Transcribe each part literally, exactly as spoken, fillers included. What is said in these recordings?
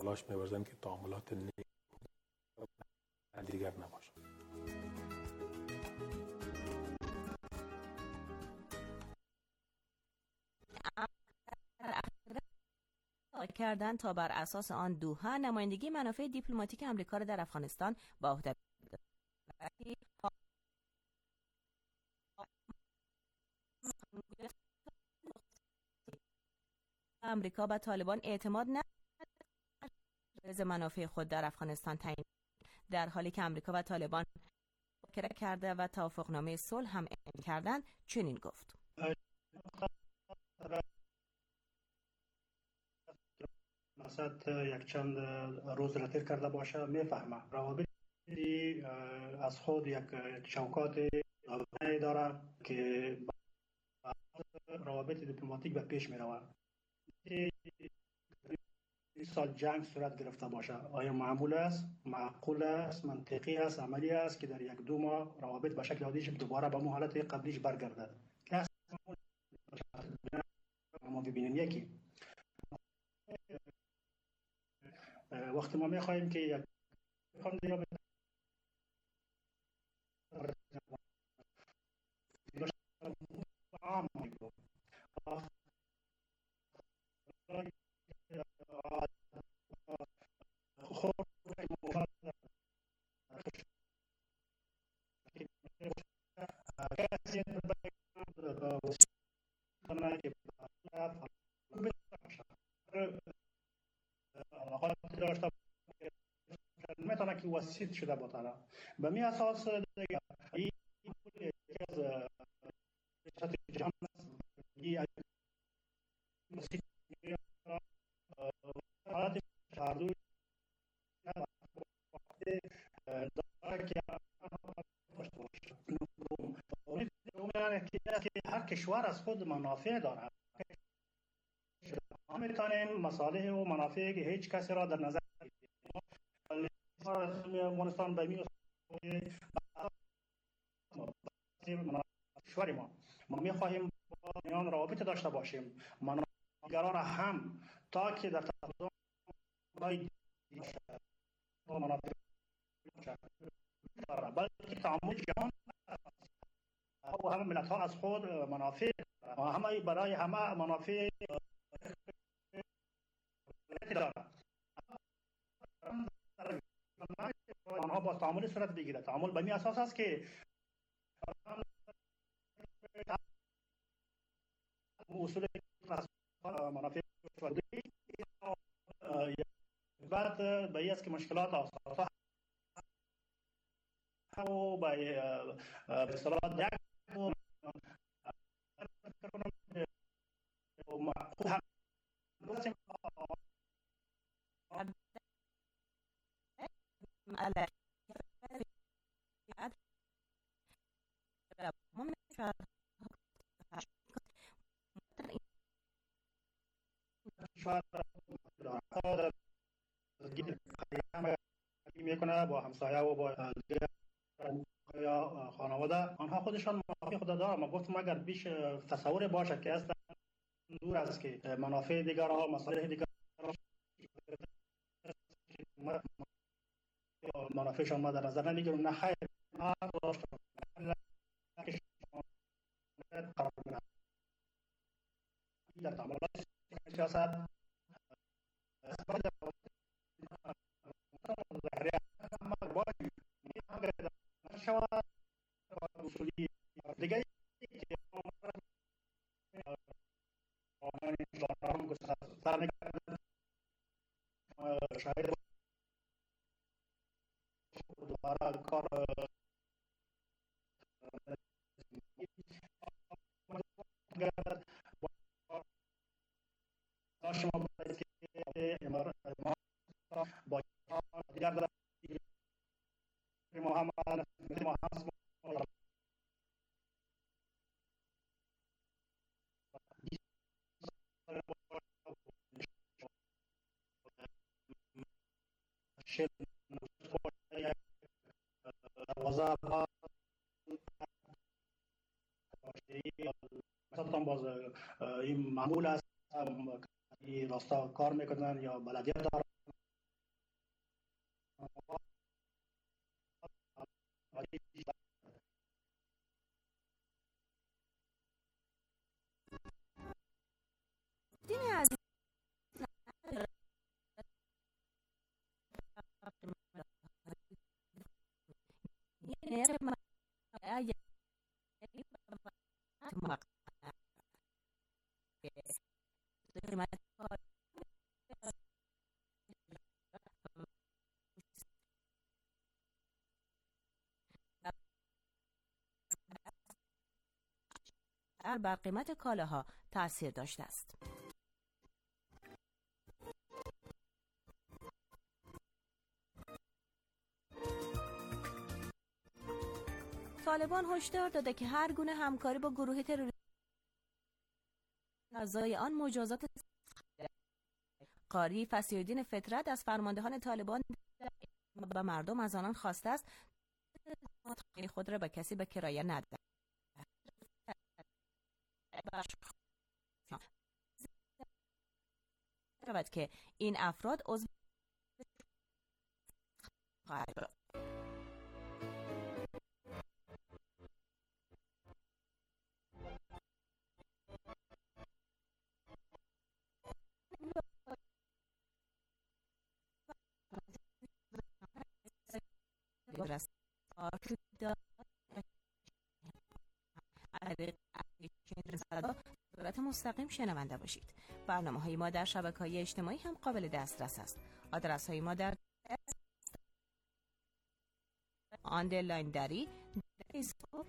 تلاش می‌ورزیم که تعاملات نیک دیگر نباشد. کردن تا بر اساس آن دوحه نمایندگی منافع دیپلماتیک آمریکا را در افغانستان با عهده آمریکا به طالبان اعتماد ندارد منافع خود در افغانستان تعیین، در حالی که آمریکا و طالبان مذاکره کرده و توافقنامه صلح هم امضا کردند. چنین گفت: مقصد یک چند روز را تیر کرده باشه میفهمه روابط از خود یک چوکات داره که روابط دیپلماتیک به پیش می رود. این سال جنگ صورت گرفته باشه، آیا معمول است، معقول است، منطقی است، عملی است که در یک دو ماه روابط به شکل عادیش دوباره به حالت قبلیش برگردد؟ ما ببینیم یکی وقتی ما میخواهیم که یک میتونه که وسیط شده باشه. به می اساس دیگه این از جهان است حالت شهردوی که هر کشور از خود منافع دارد. ما میتونیم مصالح و منافع که هیچ کسی را در نظر افغانستان به می کشور ما ما میخواهیم با میان روابط داشته باشیم، منافعگران هم تا که در تضاد منافع بلکه تعامل جهان و همه ملت ها از خود منافع و همه برای همه منافع دارد. آنها با تعامل صورت بگیرد. تعامل به می اساس است که اصول منافع بعد به این است که مشکلات آساسا و به اصطلاح یک میکنه با همسایه و با یا خانواده آنها خودشان منافع خود دارند. ما گفتم اگر بیش تصور باشه که اصلا دور است که منافع دیگر ها مصالح دیگر منافعشان ما در نظر نمیگیریم، نه خیر در تعاملات سیاست دیگه شاید دوباره کار شما باید که امارات با دیگر محمد محمد مثلا باز این معمول است این راستا کار میکنن یا بلدیت دارن دینی از بر قیمت کالاها تاثیر داشته است. طالبان هشدار داده که هر گونه همکاری با گروه تروریستی اعضای آن مجازات قاری فصیح‌الدین فطرت از فرماندهان طالبان و مردم از آنان خواسته است خود را به کسی به کرایه ندهند. شود که این افراد عضو خواهد بود. صورت مستقیم شنونده باشید. برنامه های ما در شبکه های اجتماعی هم قابل دسترس است. آدرس های ما در آندرلاین دری فیسبوک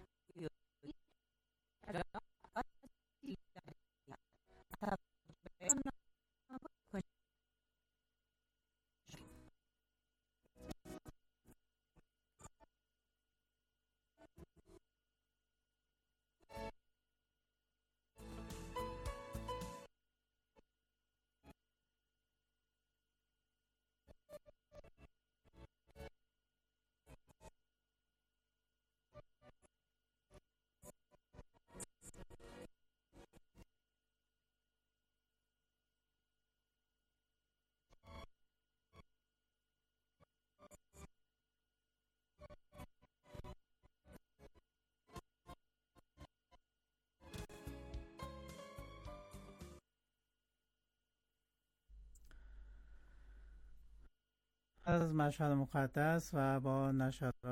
از مشهد مقدس و با نشرات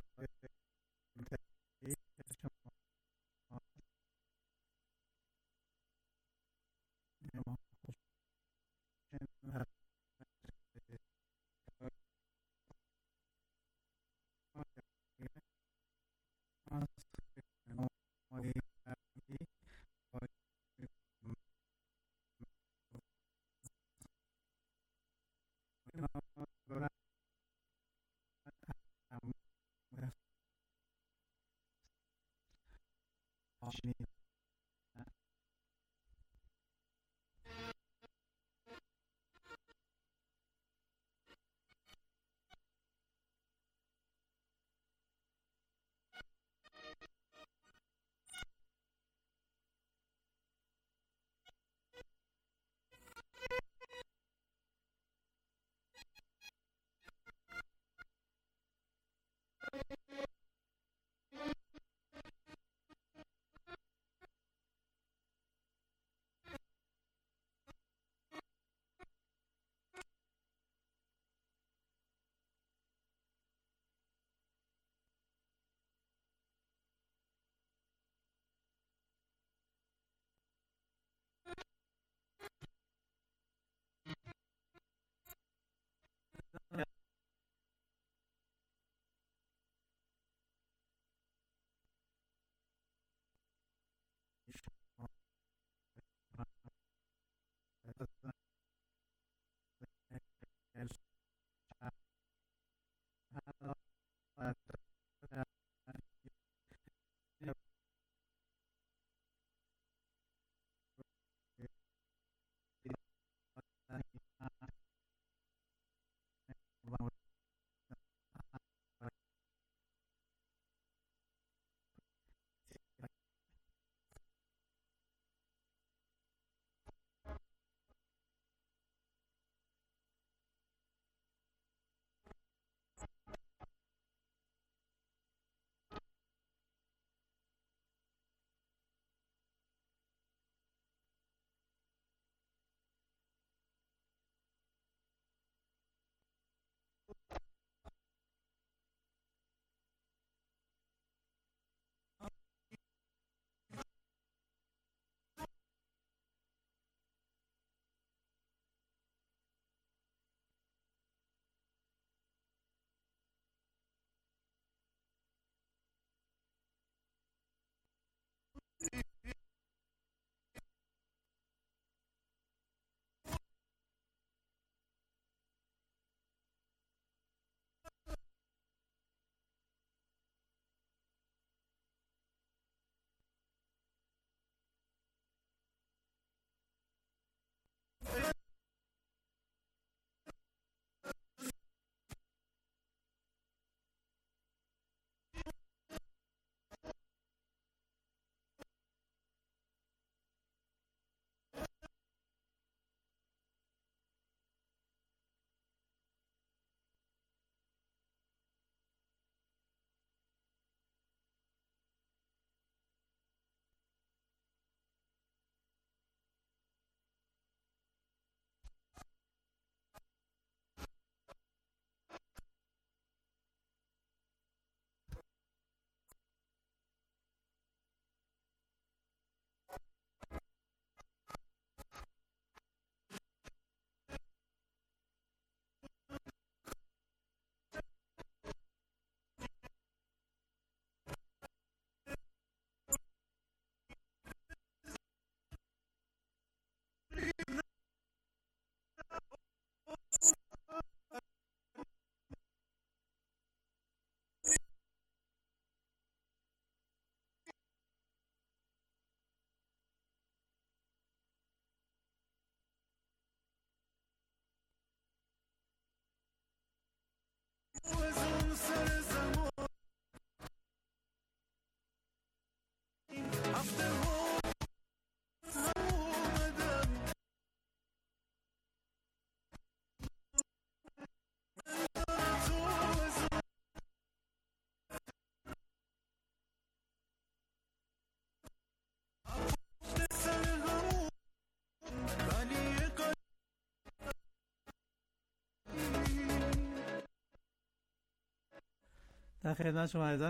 در خدمت شما عزیزان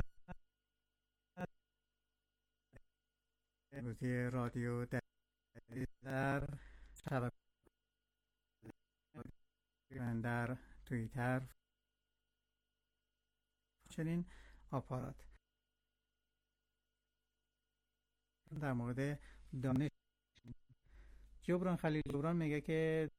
امروزی رادیو در در شبکه در توییتر چنین آپارات در مورد دانش. جبران خلیل جبران میگه که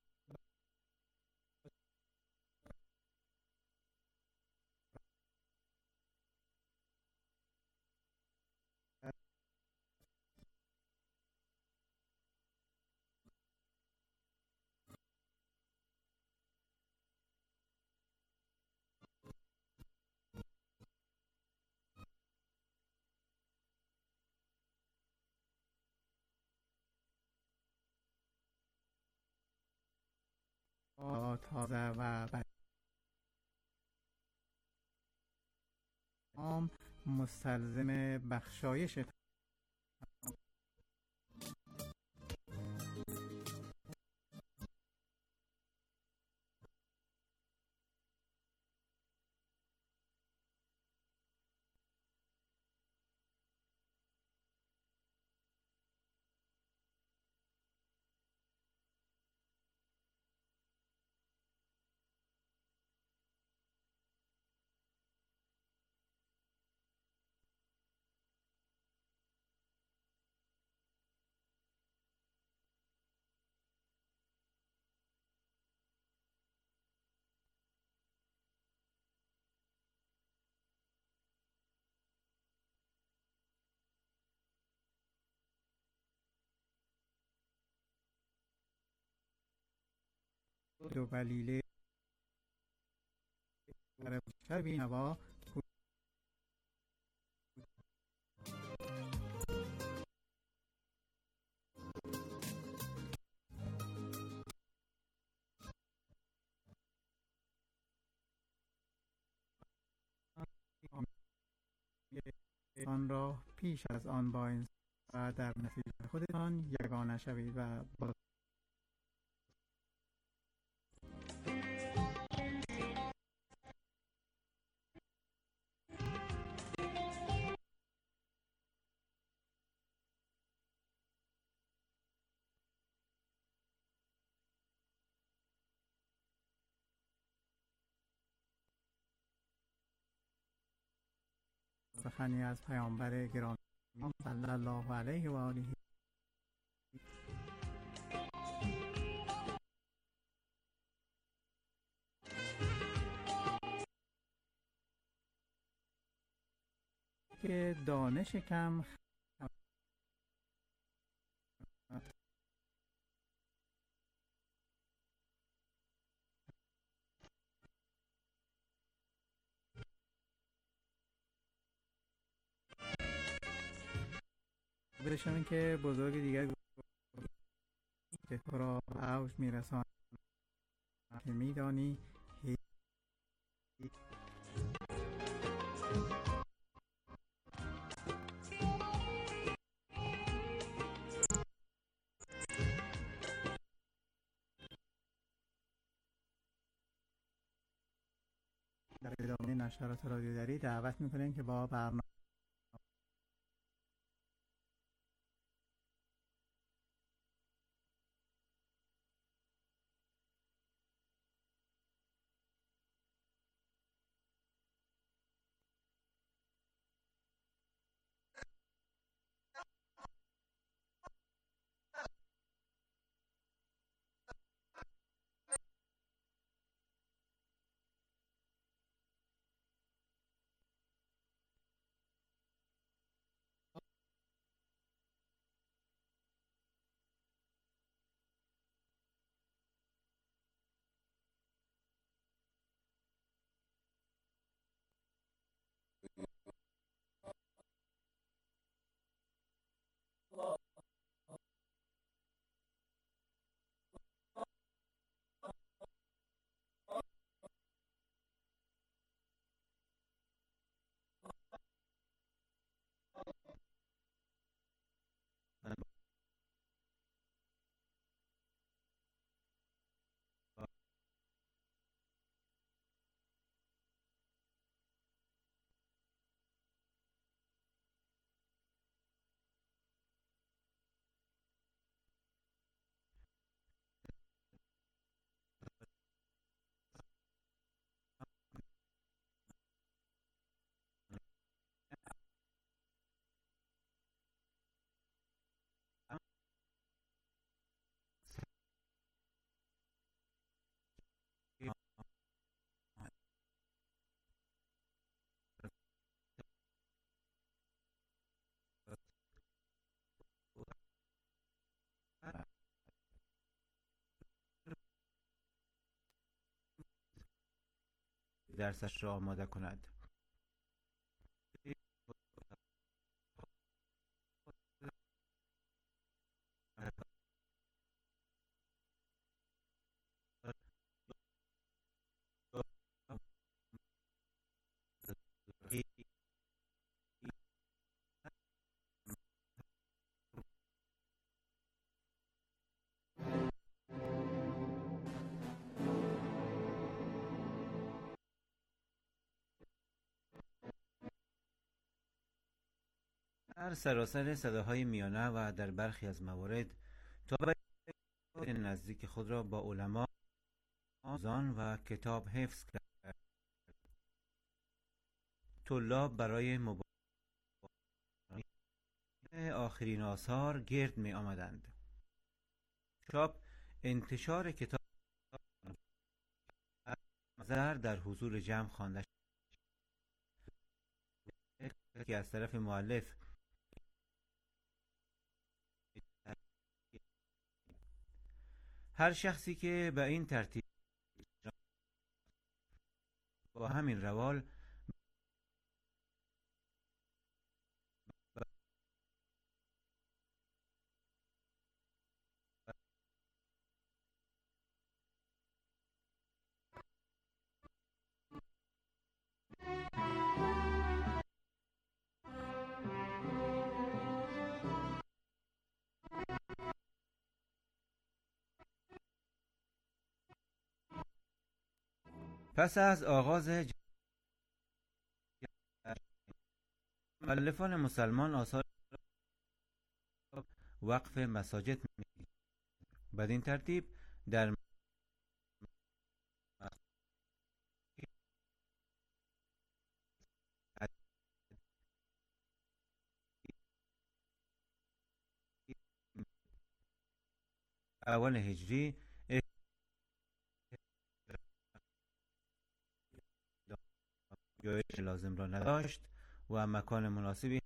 تازه و عام مستلزم بخشایش دو بلیله شب این هوا آن را پیش از آن با این و در نتیجه خودتان یگانه شوید و با سخنی از پیامبر گرامی صلی الله علیه و آله که دانش کم برشم که بزرگ دیگر که تو را اوج میرسان که میدانی در ادامه نشرات رادیوداری دعوت میکنیم که با برنامه درسش را آماده کند. در سراسر صداهای میانه و در برخی از موارد تا به نزدیک خود را با علما آموزان و کتاب حفظ کرد. طلاب برای مبارزه آخرین آثار گرد می آمدند. چاپ انتشار کتاب نظر در حضور جمع خوانده شد که از طرف مؤلف هر شخصی که به این ترتیب با همین روال پس از آغاز مؤلفان مسلمان آثار وقف مساجد می بدین ترتیب در اول هجری جایش لازم را نداشت و مکان مناسبی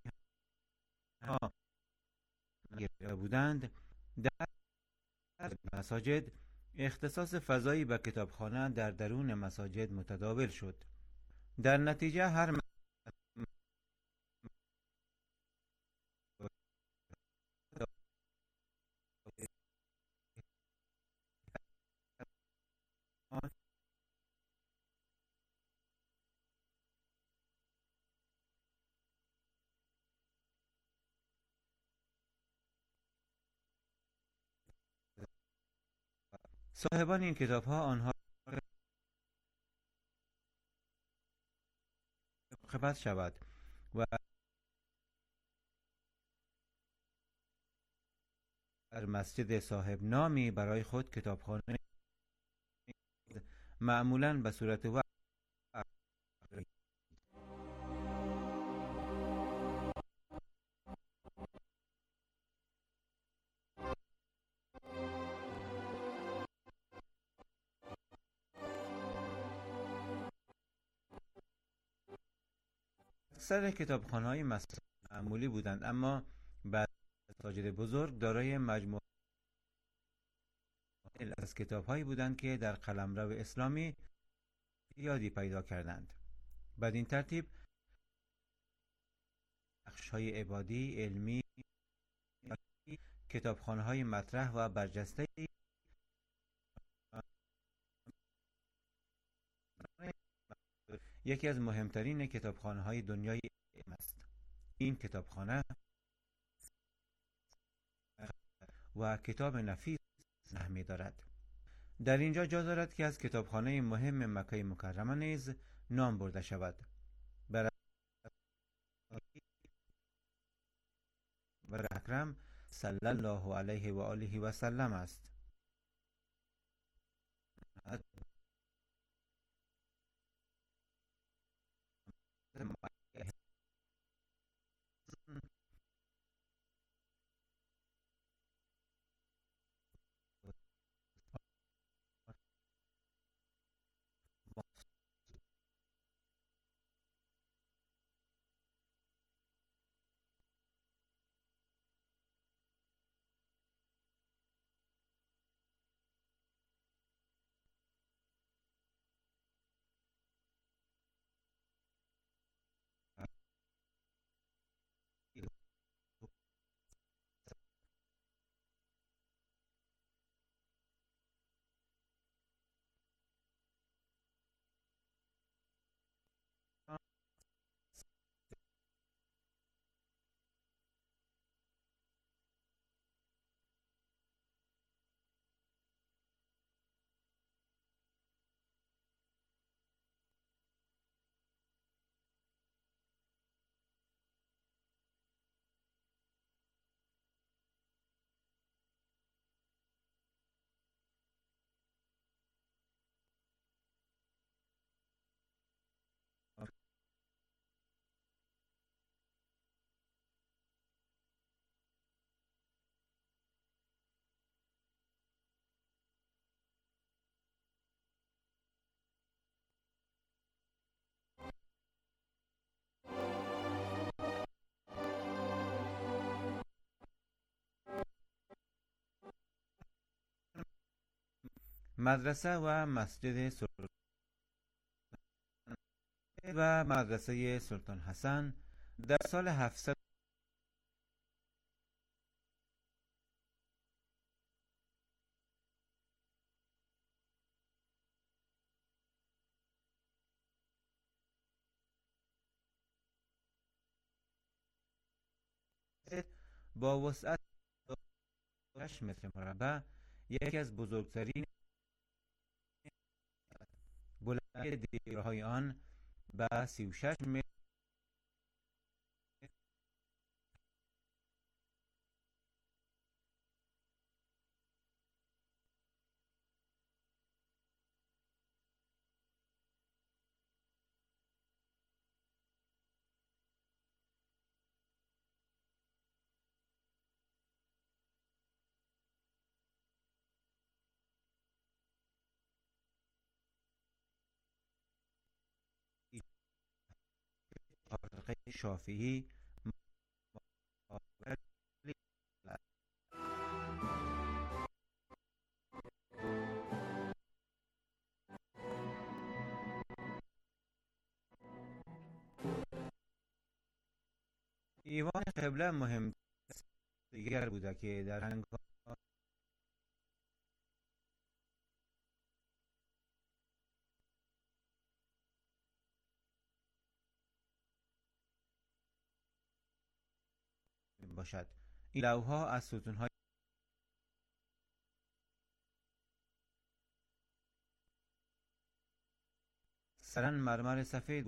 گرفته بودند. در مساجد اختصاص فضایی به کتابخانه در درون مساجد متداول شد. در نتیجه هر صاحبان این کتاب ها آنها خدمت شود و در مسجد صاحب نامی برای خود کتابخانه معمولاً به صورت وقف اکثر کتابخانه‌های معمولی بودند، اما بعضی مساجد بزرگ دارای مجموعه از کتاب‌هایی بودند که در قلمرو اسلامی زیادی پیدا کردند. بدین ترتیب بخش‌های عبادی، علمی، کتابخانه‌های مطرح و برجسته یکی از مهمترین کتابخانه‌های دنیای علم است. این کتابخانه و کتاب نفیس نحمی دارد. در اینجا جا دارد که از کتابخانه مهم مکه مکرمه نیز نام برده شود. بر اکرم صلی الله علیه و آله و سلم است. مدرسه و مسجد سلطان و مدرسه سلطان حسن در سال هفتصد با وسعت شش متر مربع یکی از بزرگترین بلندی دیوارهای آن به سی و شش متر حلقه شافعی ایوان قبله مهم دیگر بوده که در هنگام باشد. این لوح‌ها از ستون‌های سرن مرمر سفید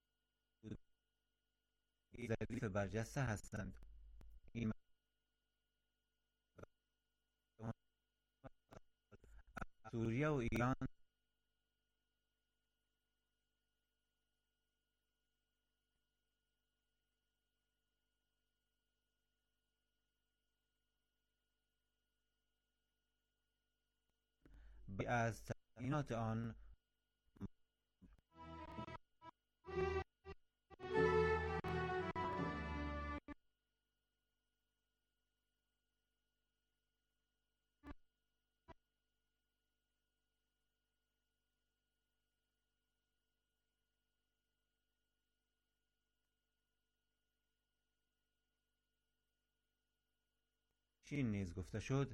ظریف برجسته هستند. این سوریه و ایران از تعیینات آن چین نیز گفته شد.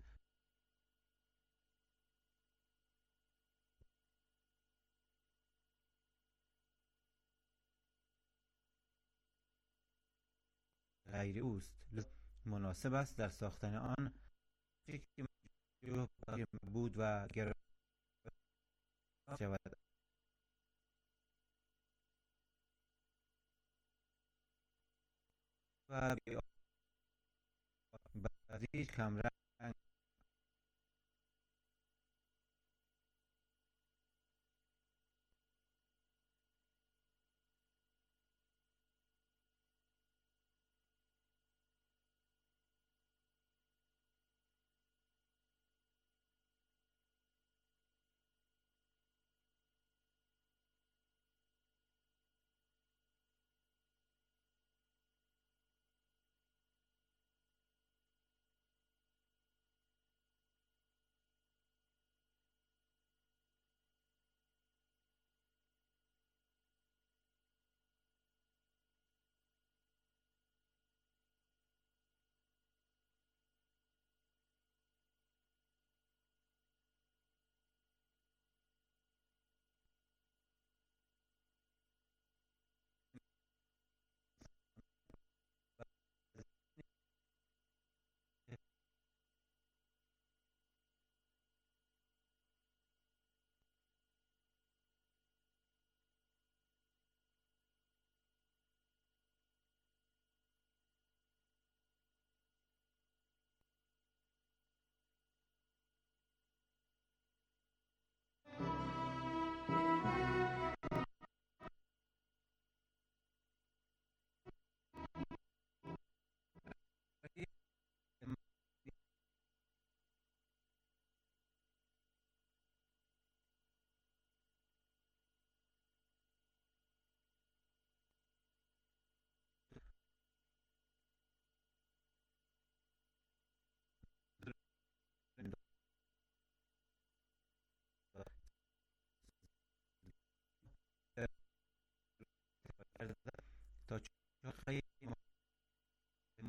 غیر اوست مناسب است در ساختن آن که بود و گرفت شود و بعضی کمرنگ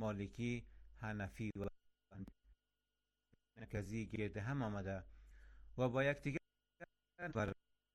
مالکی، حنفی و مرکزی گرد هم آمده و با یکدیگر بر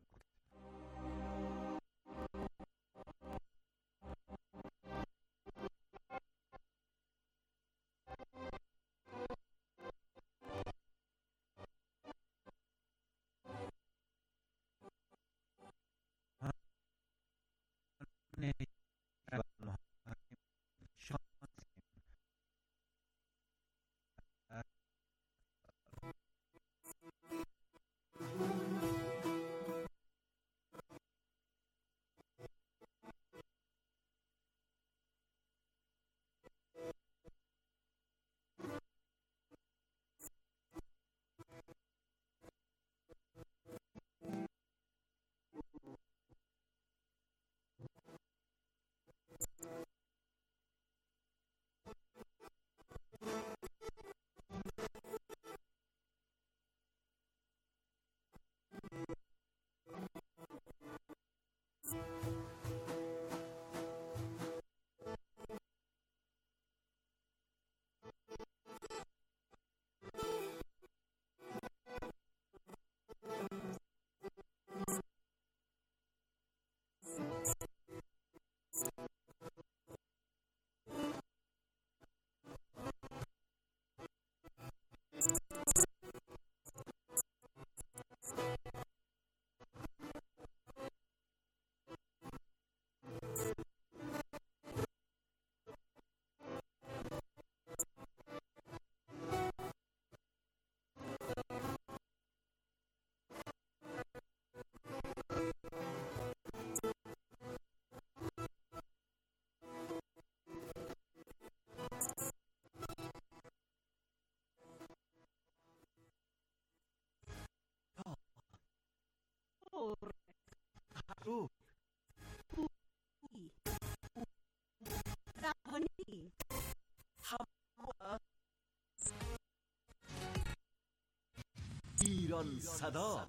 ایران صدا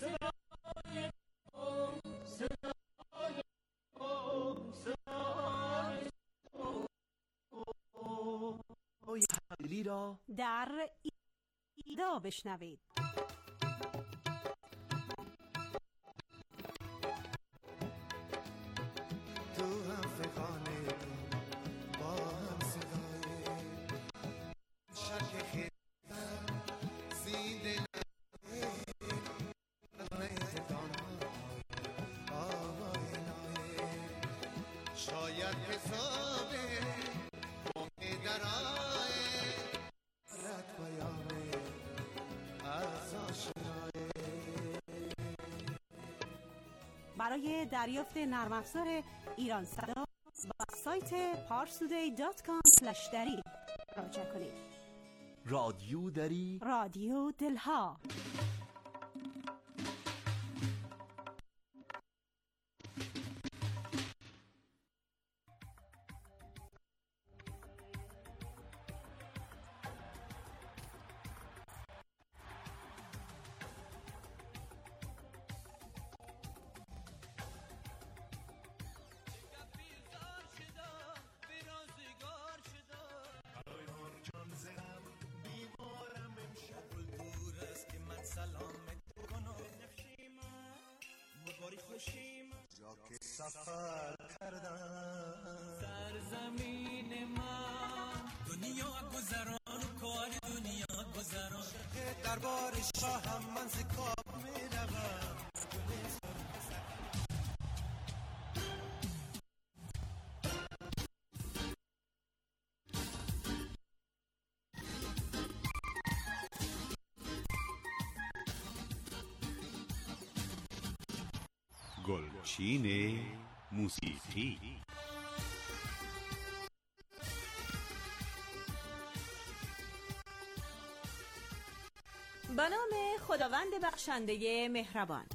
را در ایدا بشنوید. برای دریافت نرم افزار ایران صدا با سایت پارسودی دات کام اسلش دری مراجعه کنید. رادیو دری، رادیو دلها. جا که سفر کردم سرزمین من دنیا گذران و کار دنیا گذران دربار شاهم من زکاب می روم گلچین موسیقی. به نام خداوند بخشنده مهربان.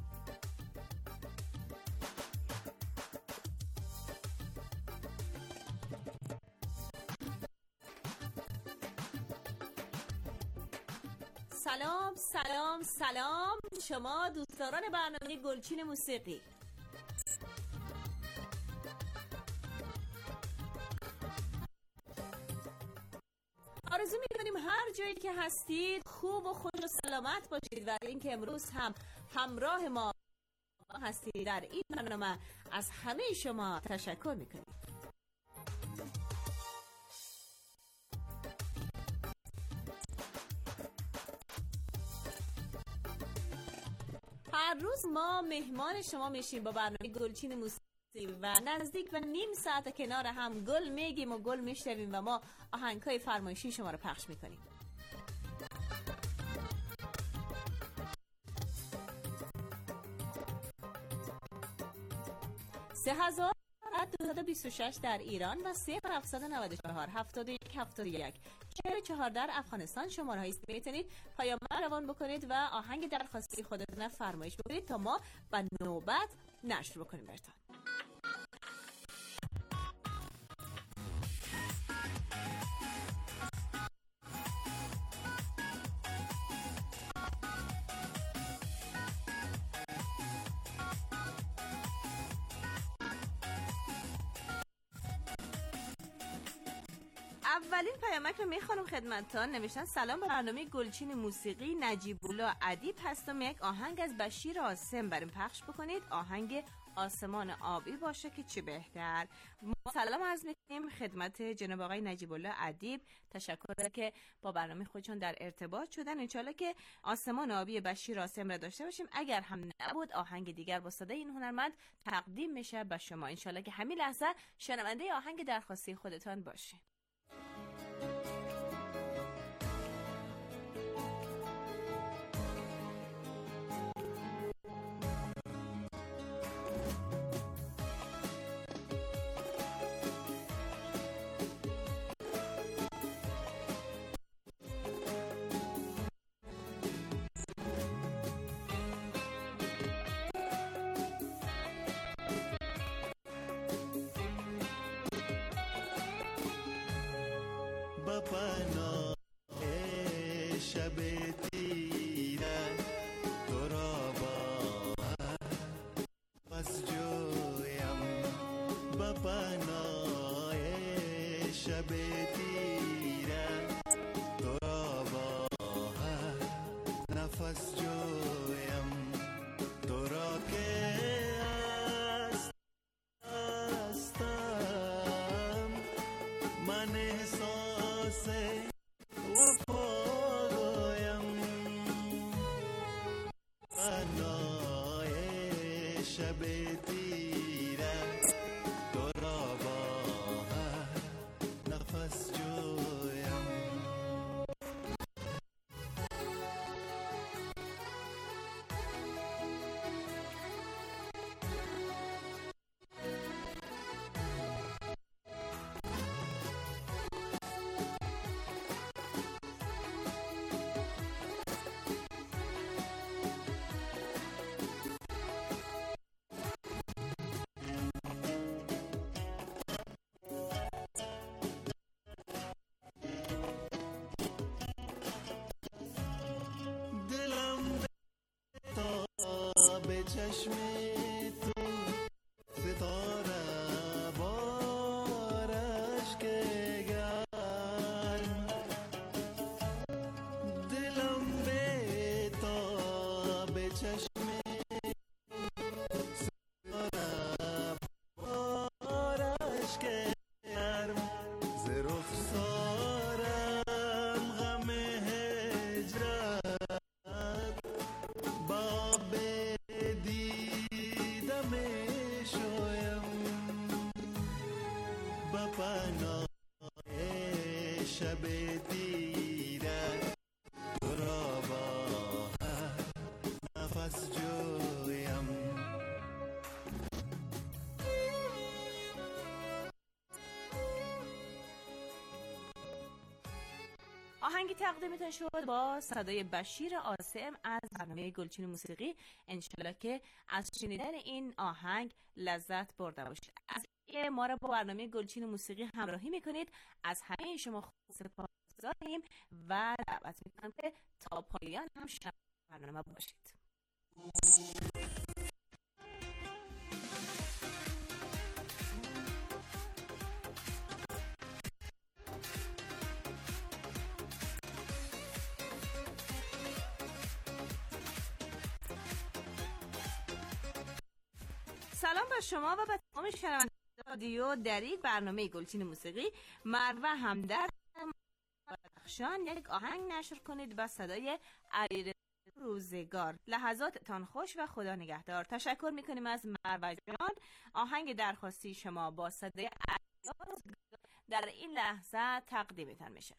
سلام سلام سلام شما دوستداران برنامه گلچین موسیقی. هر جایی که هستید خوب و خوش و سلامت باشید و اینکه امروز هم همراه ما هستید در این برنامه از همه شما تشکر میکنیم. هر روز ما مهمان شما میشیم با برنامه گلچین موسیقی و نزدیک به نیم ساعت کنار هم گل میگیم و گل میشنویم و ما آهنگ‌های فرمایشی شما رو پخش میکنیم. سه هزار دویست و بیست و شش در ایران و صفر هفتصد و نود و چهار هفتاد و یک هفتاد و یک چهل و چهار در افغانستان شماره هایی میتونید پیام روان بکنید و آهنگ درخواستی خودتون فرمایش بکنید تا ما به نوبت نشر بکنیم براتون. اولین پیامک رو میخوانم خدمتتان. نوشتن سلام، به برنامه گلچین موسیقی نجیب الله ادیب هستم. یک آهنگ از بشیر عاصم برام پخش بکنید، آهنگ آسمان آبی باشه که چه بهتر. ما سلام عرض میکنیم خدمت جناب آقای نجیب الله ادیب. تشکر که با برنامه خودشون در ارتباط شدن. انشالله که آسمان آبی بشیر عاصم را داشته باشیم. اگر هم نبود آهنگ دیگر با صدای این هنرمند تقدیم میشه به شما. انشالله که همین لحظه شنونده آهنگ درخواستی خودتان باشین. بپناه شب تیره تو را باز جویم، بپناه شب تیره تو را باز نفس جویم، تو را که است هستم من احساس وفا گویم، پناه شب تیره تو را با نفس جویم. چشم تو ستاره بارش که گرم، دلم به تا به چشم ستاره بارش که گرم، ز رخسارم غم هجرت باب بپناه شب تیره تو را با نفس جویم. آهنگی تقدیمتون شد با صدای بشیر عاصم از برنامه گلچین موسیقی. انشالله که از شنیدن این آهنگ لذت برده باشید. از اینکه ما را با برنامه گلچین موسیقی همراهی میکنید از همه شما سپاسگزاریم و دعوت میکنم که تا پایان هم شنونده برنامه باشید. سلام به شما و به تمام شنوندگان رادیو دری. برنامه گلچین موسیقی. مروه همدرد بدخشان یک آهنگ نشر کنید با صدای علیرضا روزگار. لحظاتتان خوش و خدا نگهدار. تشکر میکنیم از مروه جان. آهنگ درخواستی شما با صدای علیرضا در این لحظه تقدیمتان میشه.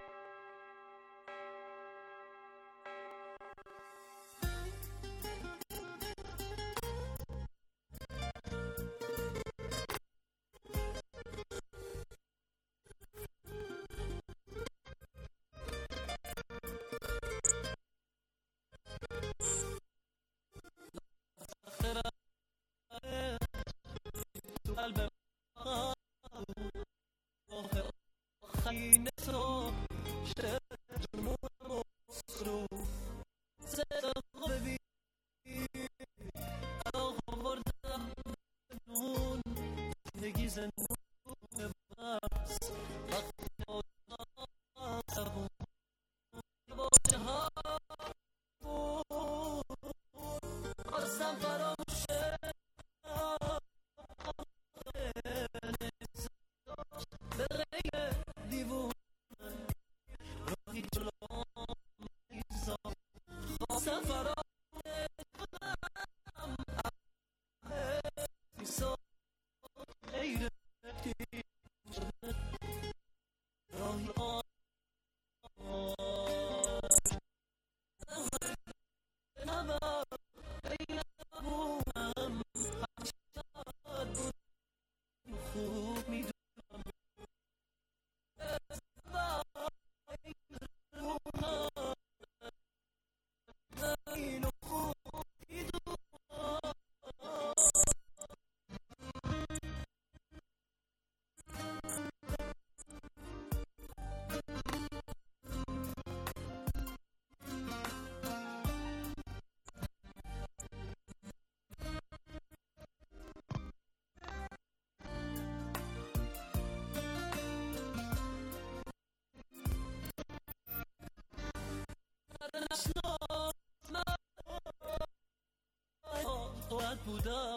بودم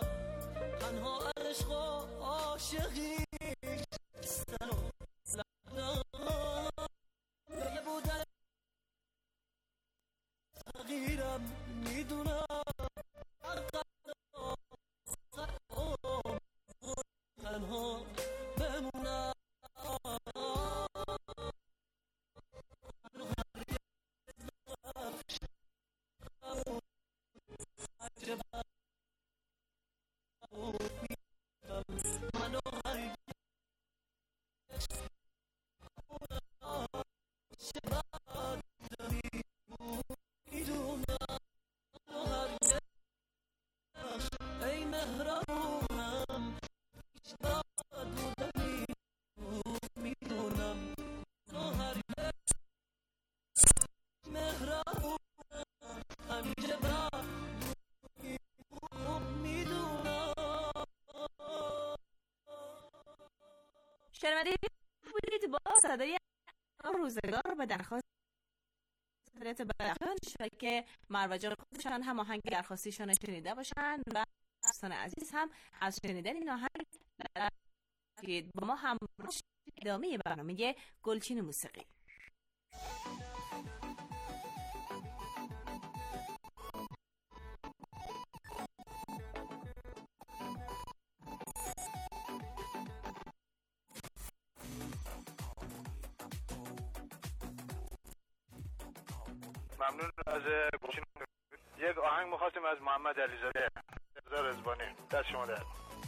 تنها عشق و عاشقی سنو یه بودن تغییرم میدونم تنها بمونم شنونده بودید با صدای روزگار به درخواست حضرت بدخشان که مروه جان خودشان هم آهنگ درخواستیشان شنیده باشند و دوستان عزیز هم از شنیدن این آهنگ با ما هم ادامه برنامه گلچین موسیقی. ممنون از گلچین. یک آهنگ می‌خواستیم از محمد علیزاده رضوانی. دست شما درد.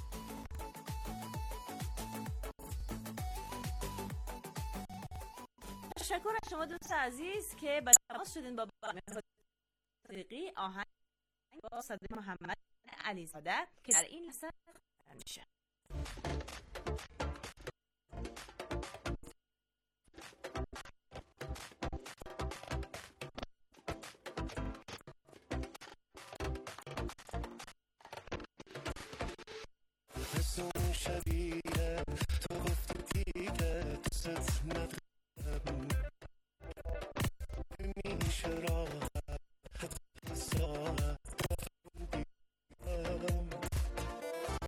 تشکر از شما دوست عزیز که به تماس شدین با برنامه موسیقی. آهنگ با صدای محمد علیزاده که در این لحظه میشه. حسون شبیه تو گفتی دیگه ست ندارم میشه راحت حتی ساعت رفتم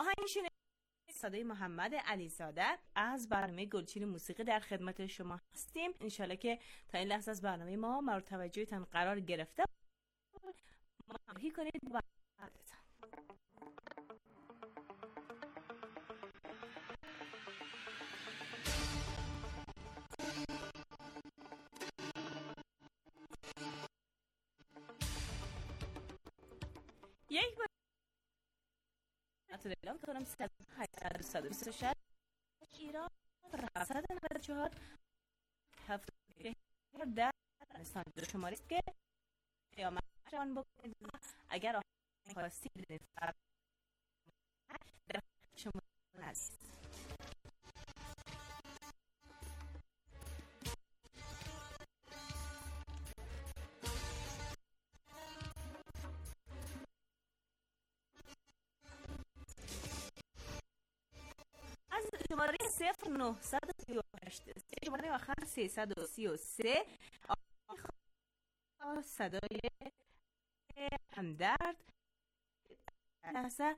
آهنگ شنیدید صدای محمد علیزاده از برنامه گلچین موسیقی در خدمت شما هستیم. انشالله که تا این لحظه از برنامه ما مورد توجهتان قرار گرفته ما همراهی کنید با یک بار اعلام کنم صد و بیست و شش ایران صد و نود و چهار هفته در افغانستان دو شماره است که قیامت جان بکنید. اگر آهنگ خواستید در شما عزیز شماره صفر نهصد و سی و هشت شماره آخر سیصد و سی و سه صدای همدرد لحظه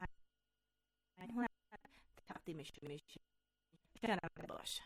تقدیمش میشه شنونده باشه.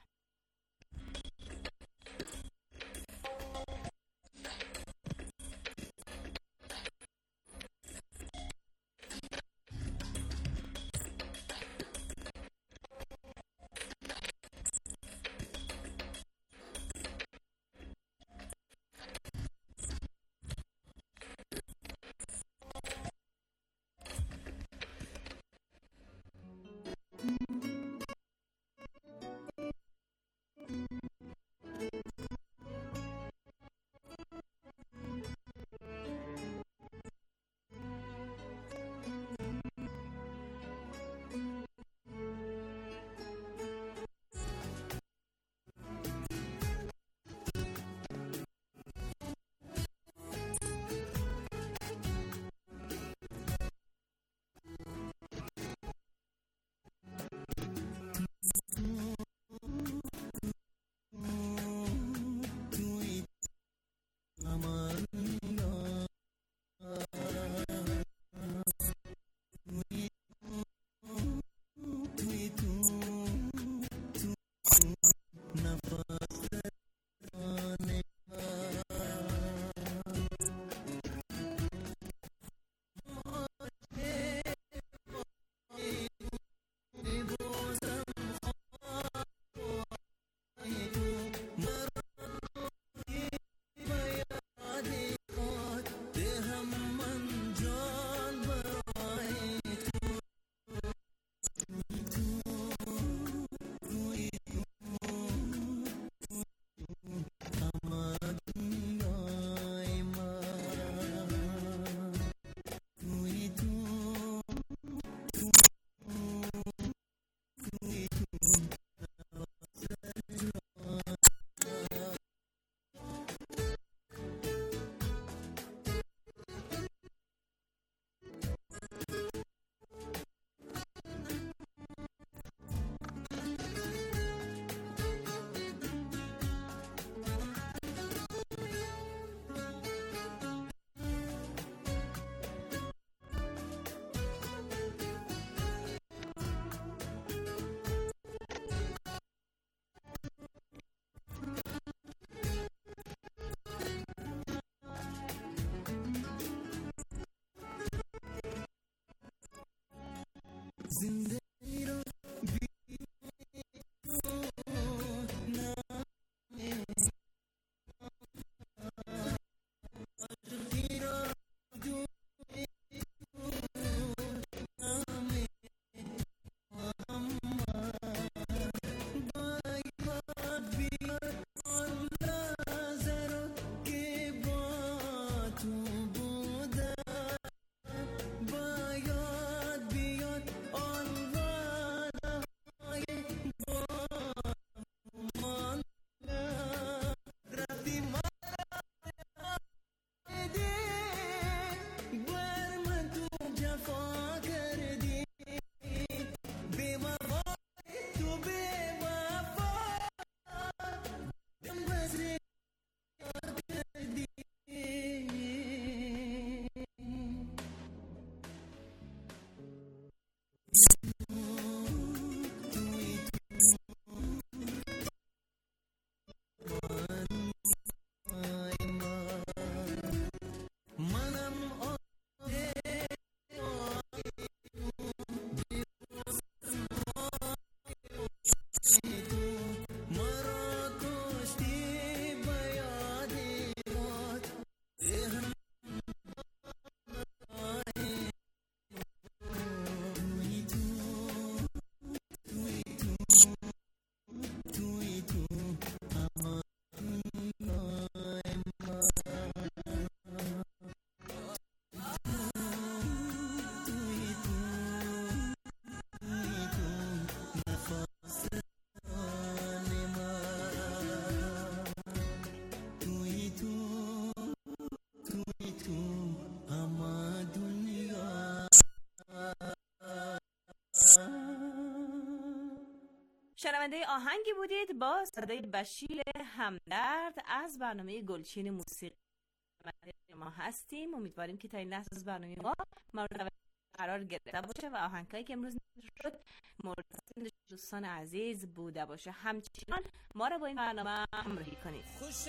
شنونده آهنگی بودید با صدای بشیر همدرد از برنامه گلچین موسیقی. ما هستیم، امیدواریم که تا این لحظه از برنامه ما مورد قرار گرفته باشه و آهنگایی که امروز شد مورد پسند دوستان عزیز بوده باشه. همچنان ما رو با این برنامه همراهی کنید.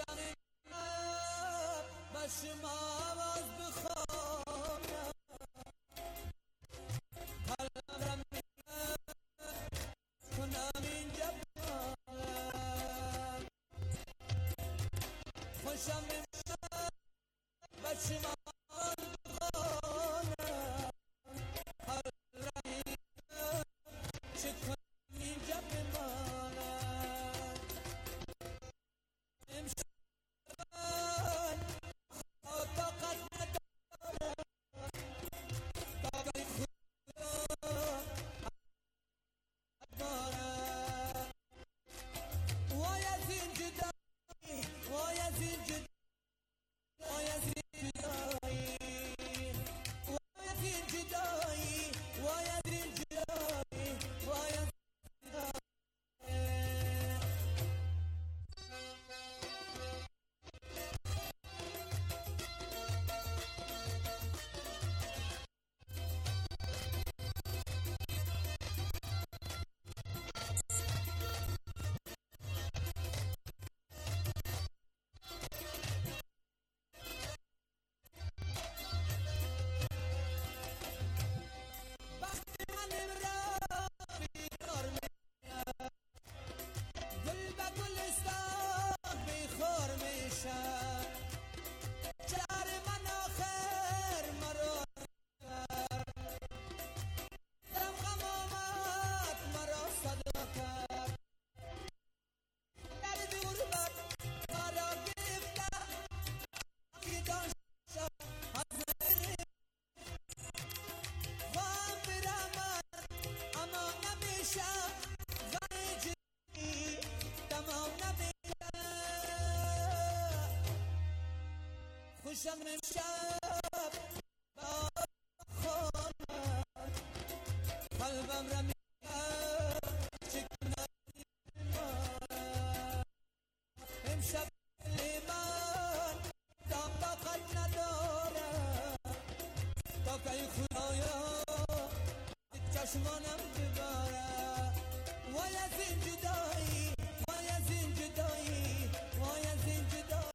خوشم امشب با خانم قلبم را میگم چکنم امشب من دام طاقت ندارم تا که خدایا چشمانم بباره وای از این جدایی وای از این جدایی وای از این جدایی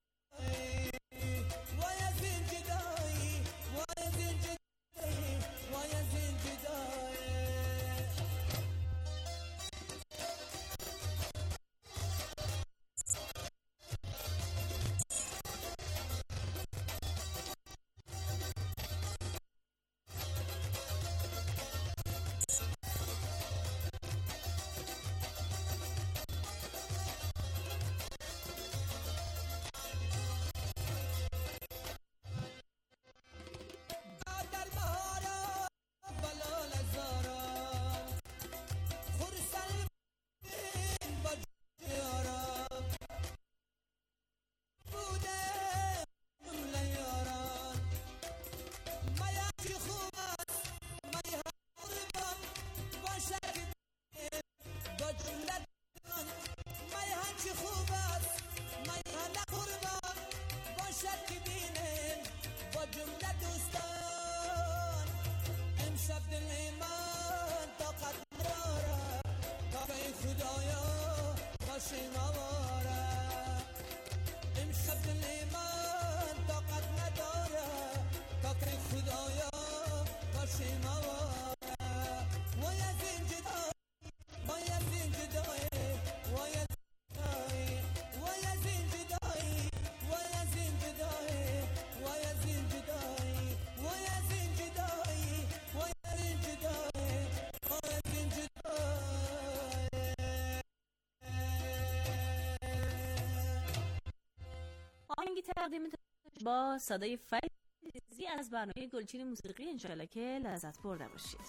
آهنگی تقدیم با صدای فیضی از برنامه گلچین موسیقی، انشالله که لذت برده باشید.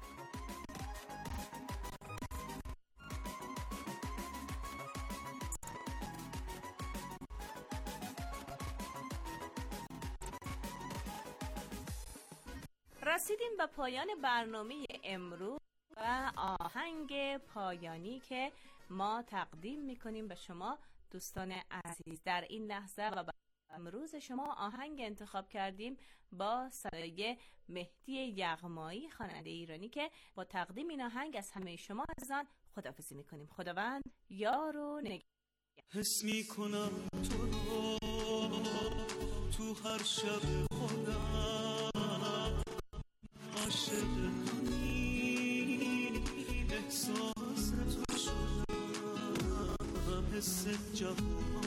رسیدیم به پایان برنامه امروز و آهنگ پایانی که ما تقدیم میکنیم به شما دوستان عزیز. در این لحظه و امروز شما آهنگ انتخاب کردیم با صدای مهدی یغمایی، خواننده ایرانی، که با تقدیم این آهنگ از همه شما عزیزان خداحافظی میکنیم. خداوند یار و نگهدار. حس میکنم تو رو تو هر شب خودم، عاشق تویی، احساس تو شدم، حس جوان